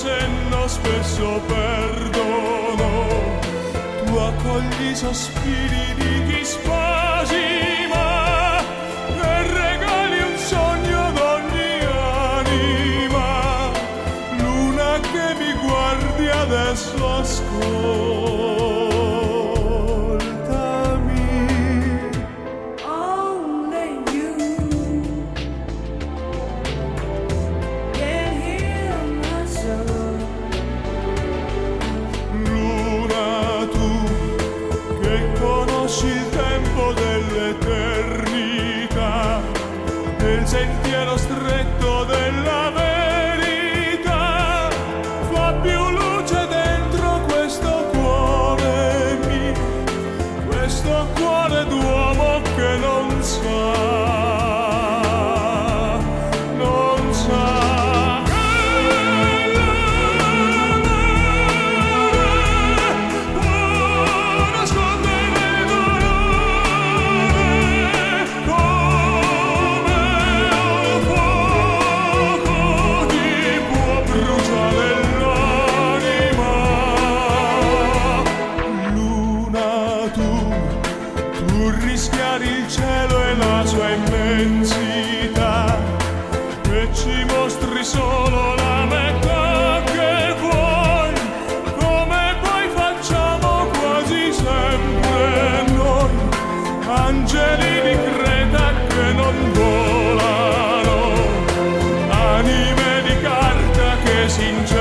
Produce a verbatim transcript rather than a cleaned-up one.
senno spesso perdono, tu accogli i sospiri di chi spasima e regali un sogno d'ogni anima. Luna che mi guardi adesso, ascolta. Il tempo dell'eternità, nel sentiero stretto della verità, fa più luce dentro questo cuore mio, questo cuore d'uomo che non sa, non sa. Rischiare il cielo e la sua immensità, e ci mostri solo la metà che vuoi, come poi facciamo quasi sempre noi, angeli di Creta che non volano, anime di carta che si